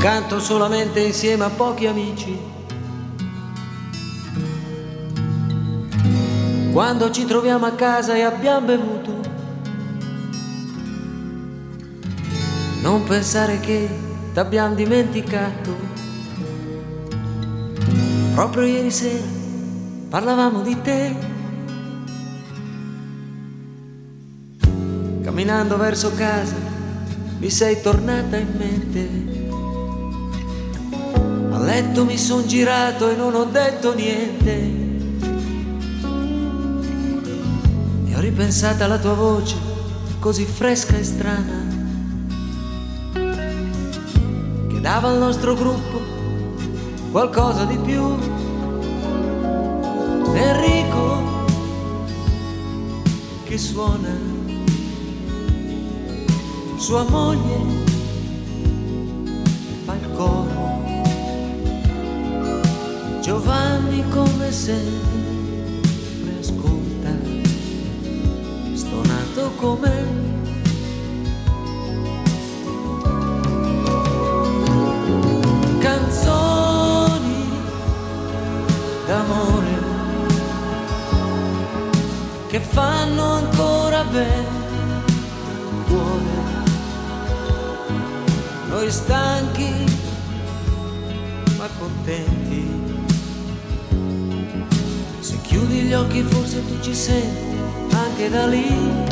canto solamente insieme a pochi amici. Quando ci troviamo a casa e abbiamo bevuto, non pensare che t'abbiamo dimenticato. Proprio ieri sera parlavamo di te, camminando verso casa mi sei tornata in mente. A letto mi son girato e non ho detto niente, e ho ripensato alla tua voce così fresca e strana, che dava al nostro gruppo qualcosa di più. Enrico che suona, sua moglie fa il coro, Giovanni come sempre ascolta, stonato com'è. Canzoni d'amore che fanno ancora bene il cuore. Noi stanchi ma contenti, se chiudi gli occhi forse tu ci senti anche da lì.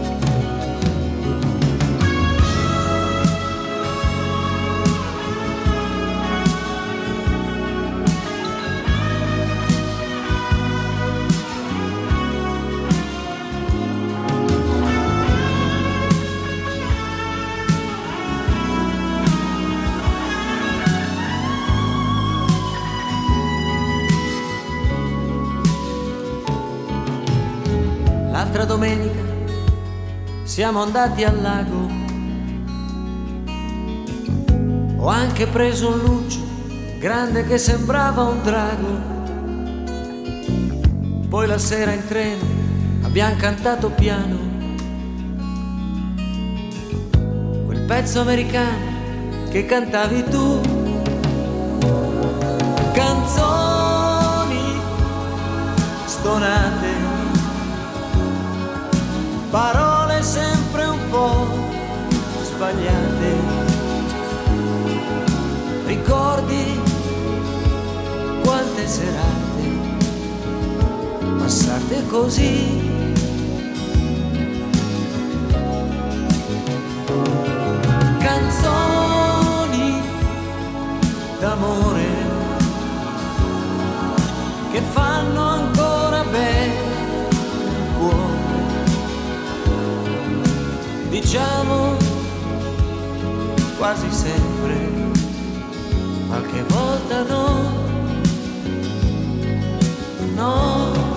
L'altra domenica siamo andati al lago, ho anche preso un luccio grande che sembrava un drago. Poi la sera in treno abbiamo cantato piano quel pezzo americano che cantavi tu. Canzoni stonate, parole sempre un po' sbagliate, ricordi quante serate passate così. Canzoni d'amore che fanno ancora bene il cuore, diciamo quasi sempre, qualche volta no, no.